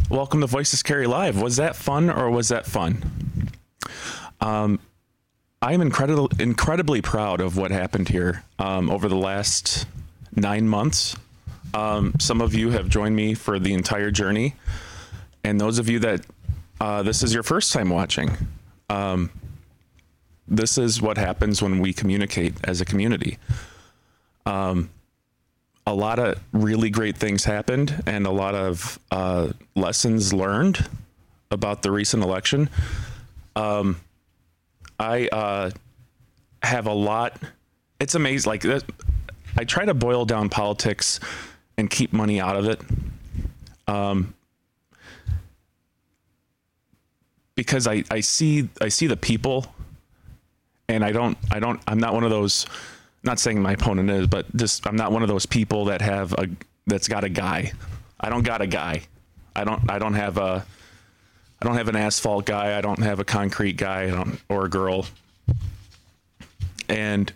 Welcome to Voices Carry Live. Was that fun or was that fun? I'm incredibly proud of what happened here over the last 9 months. Some of you have joined me for the entire journey, and those of you that this is your first time watching, this is what happens when we communicate as a community. A lot of really great things happened and a lot of lessons learned about the recent election. I have a lot. It's amazing. Like, I try to boil down politics and keep money out of it. Because I see the people, and I'm not one of those, not saying my opponent is, but just, I'm not one of those people that's got a guy. I don't got a guy. I don't have an asphalt guy. I don't have a concrete guy or a girl. And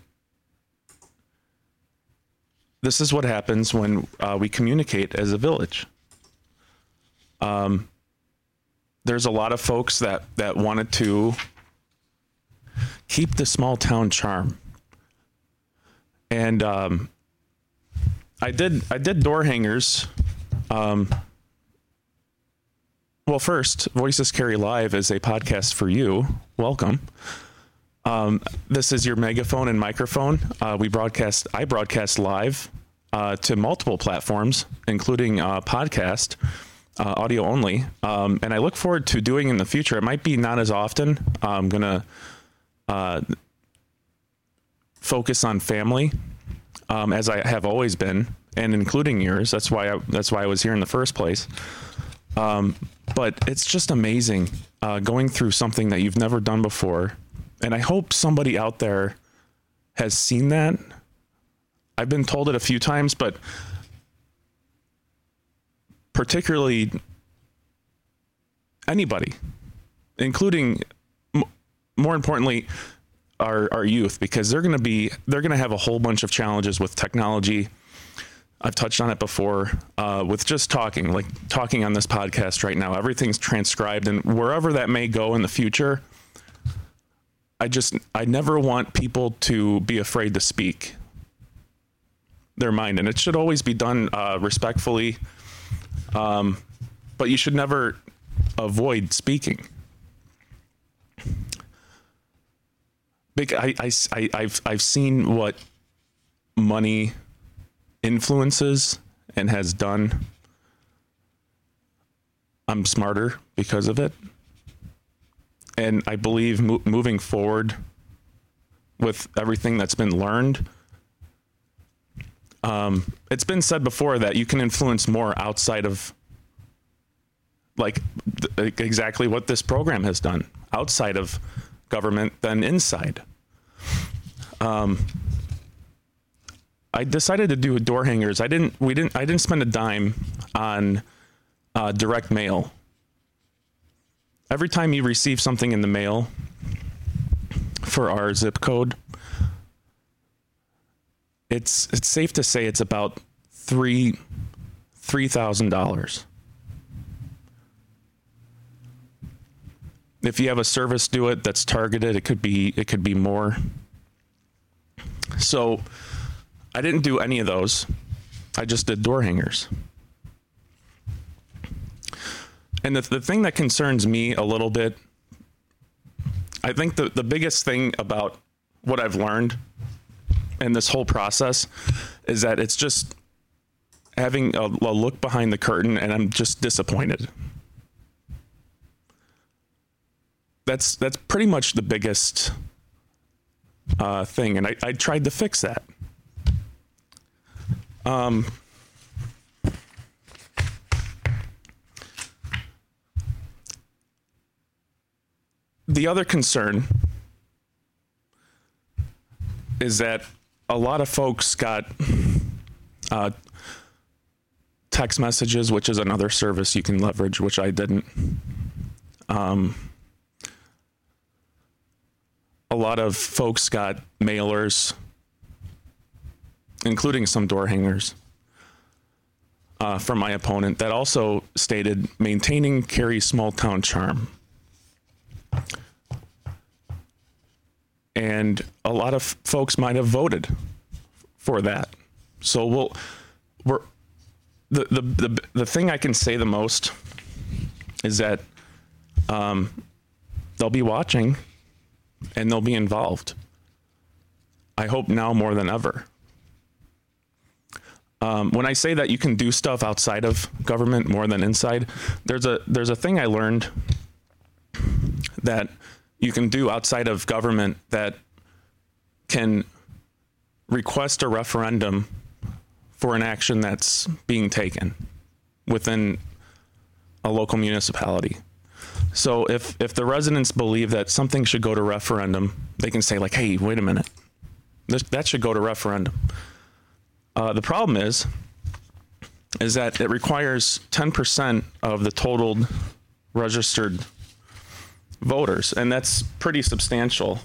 this is what happens when we communicate as a village. There's a lot of folks that wanted to keep the small town charm. And I did door hangers. Well, first, Voices Carry Live is a podcast for you. Welcome. This is your megaphone and microphone. I broadcast live to multiple platforms, including podcast, audio only. And I look forward to doing in the future. It might be not as often. I'm going to focus on family, as I have always been, and including yours. That's why I was here in the first place. But it's just amazing going through something that you've never done before. And I hope somebody out there has seen that. I've been told it a few times, but particularly anybody, including, more importantly, our youth, because they're going to have a whole bunch of challenges with technology. I've touched on it before, with just talking on this podcast right now. Everything's transcribed, and wherever that may go in the future, I never want people to be afraid to speak their mind, and it should always be done respectfully. But you should never avoid speaking. I've seen what money influences and has done. I'm smarter because of it. And I believe moving forward with everything that's been learned, it's been said before that you can influence more outside of exactly what this program has done, outside of government than inside. I decided to do door hangers. I didn't spend a dime on direct mail. Every time you receive something in the mail for our zip code, it's safe to say it's about $3,000. If you have a service do it that's targeted, it could be more. So I didn't do any of those. I just did door hangers. And the thing that concerns me a little bit, I think the biggest thing about what I've learned in this whole process is that it's just having a look behind the curtain, and I'm just disappointed. That's pretty much the biggest thing, and I tried to fix that. The other concern is that a lot of folks got text messages, which is another service you can leverage, which I didn't. A lot of folks got mailers, including some door hangers. from my opponent that also stated maintaining Cary's small town charm. And a lot of folks might have voted for that. So the thing I can say the most is that they'll be watching and they'll be involved. I hope now more than ever. When I say that you can do stuff outside of government more than inside, there's a thing I learned that you can do outside of government that can request a referendum for an action that's being taken within a local municipality. So if the residents believe that something should go to referendum, they can say like, hey, wait a minute, that should go to referendum. The problem is that it requires 10% of the total registered voters, and that's pretty substantial.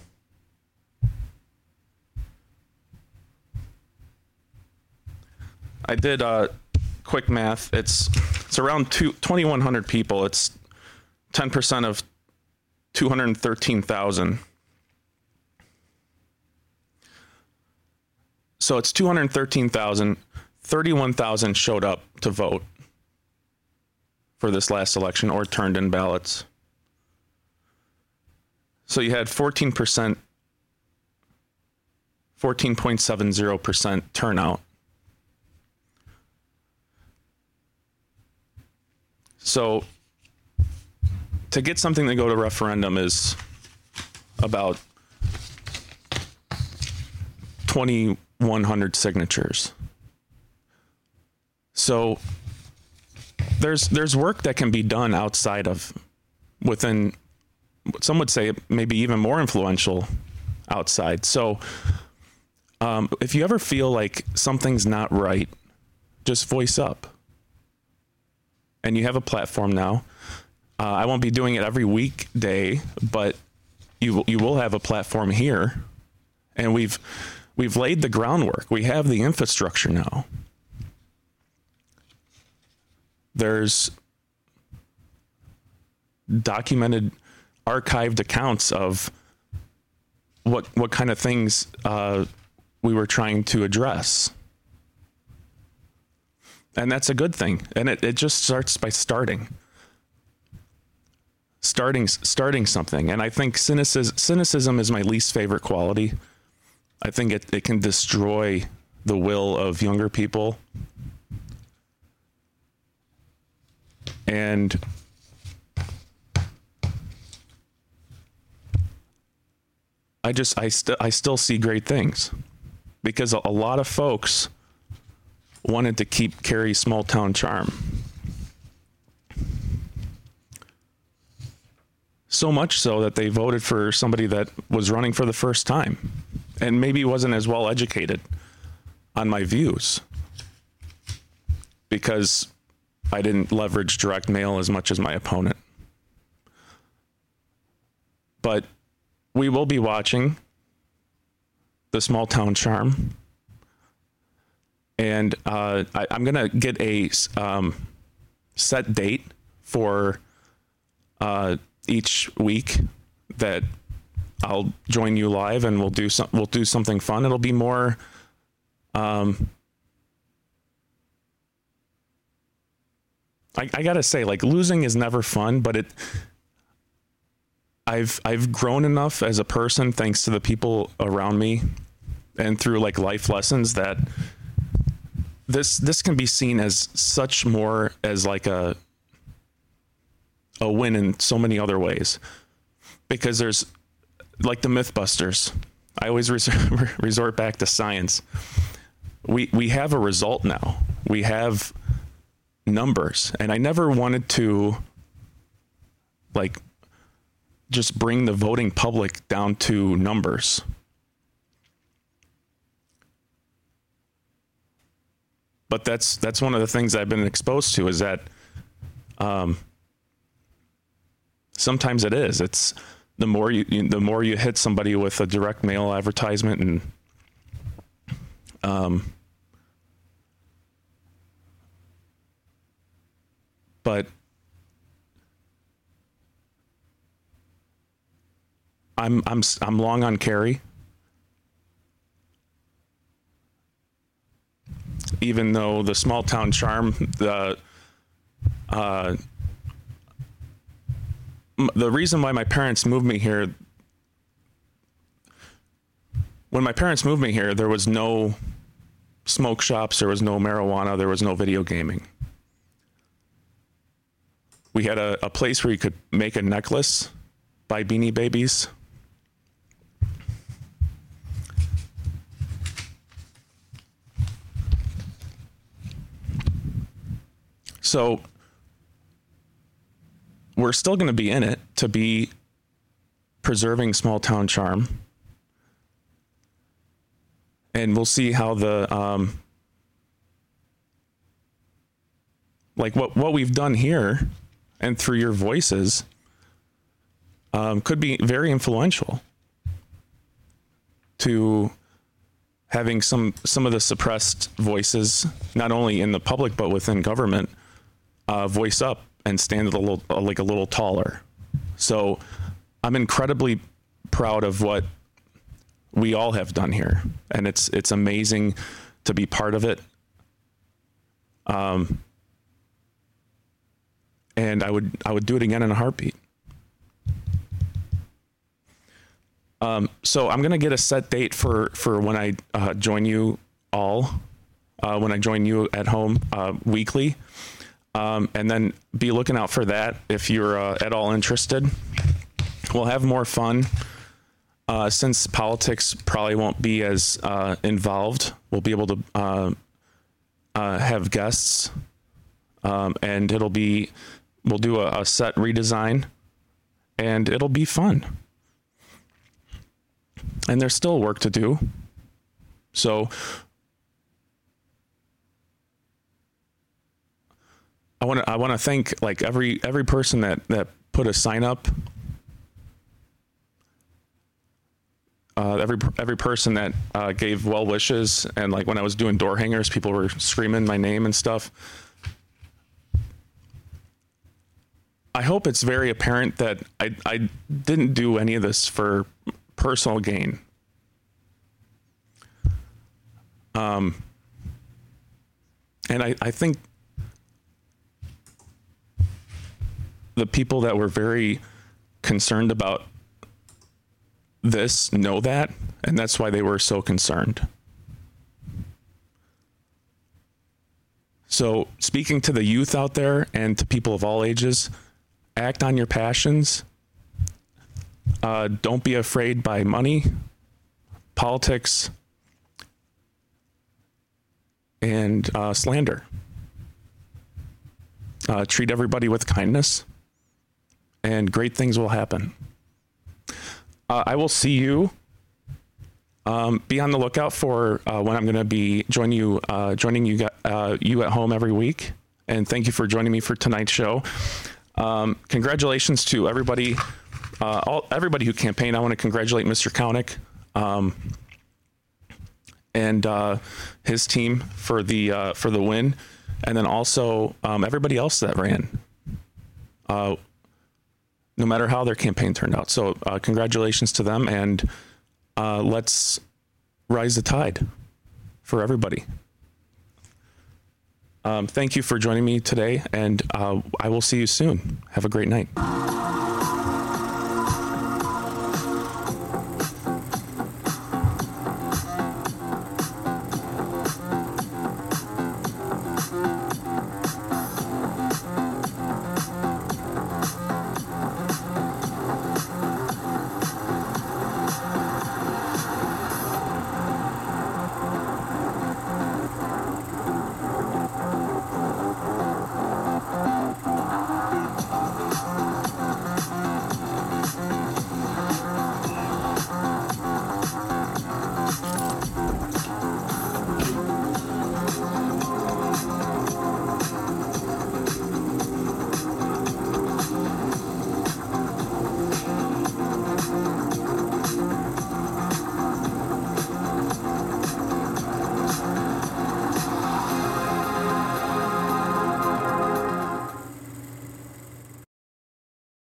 I did quick math. It's around 2,100 people. It's 10% of 213,000. So it's 213,000. 31,000 showed up to vote for this last election or turned in ballots. So you had 14%, 14.70% turnout. So to get something to go to referendum is about 2,100 signatures. So there's work that can be done outside of, within, some would say maybe even more influential outside. So if you ever feel like something's not right, just voice up. And you have a platform now. I won't be doing it every weekday, but you will have a platform here. And we've laid the groundwork. We have the infrastructure now. There's documented, archived accounts of what kind of things we were trying to address. And that's a good thing. And it just starts by starting something. And I think cynicism is my least favorite quality. I think it can destroy the will of younger people. And I still see great things, because a lot of folks wanted to keep Cary's small town charm. So much so that they voted for somebody that was running for the first time and maybe wasn't as well educated on my views, because I didn't leverage direct mail as much as my opponent. But we will be watching the small town charm. And I'm going to get a set date for each week that I'll join you live, and we'll do something fun. It'll be more I gotta say, like, losing is never fun, but I've grown enough as a person, thanks to the people around me and through like life lessons, that this can be seen as such more as like a win in so many other ways, because there's like the Mythbusters. I always resort back to science. We have a result now. We have numbers, and I never wanted to like just bring the voting public down to numbers. But that's one of the things I've been exposed to, is that sometimes it's the more you hit somebody with a direct mail advertisement, and but I'm long on Kerry. Even though the small town charm, the reason why my parents moved me here, when my parents moved me here, there was no smoke shops, there was no marijuana, there was no video gaming. We had a place where you could make a necklace, buy Beanie Babies. So we're still going to be in it to be preserving small town charm. And we'll see how the, like what we've done here and through your voices, could be very influential to having some of the suppressed voices, not only in the public, but within government, voice up and stand a little taller. So I'm incredibly proud of what we all have done here, and it's amazing to be part of it. And I would do it again in a heartbeat. So I'm gonna get a set date for when I join you all, when I join you at home weekly, and then be looking out for that if you're at all interested. We'll have more fun. Since politics probably won't be as involved, we'll be able to have guests, and we'll do a set redesign, and it'll be fun. And there's still work to do. So I want to thank like every person that put a sign up. Every person that gave well wishes, and like when I was doing door hangers, people were screaming my name and stuff. I hope it's very apparent that I didn't do any of this for personal gain. And I think the people that were very concerned about this know that, and that's why they were so concerned. So speaking to the youth out there and to people of all ages, act on your passions. Don't be afraid by money, politics, and slander. Treat everybody with kindness, and great things will happen. I will see you. Be on the lookout for when I'm going to be joining you at home every week. And thank you for joining me for tonight's show. Congratulations to everybody, everybody who campaigned. I want to congratulate Mr. Kaunick and his team for the win, and then also everybody else that ran. No matter how their campaign turned out. So congratulations to them, and let's rise the tide for everybody. Thank you for joining me today, and I will see you soon. Have a great night.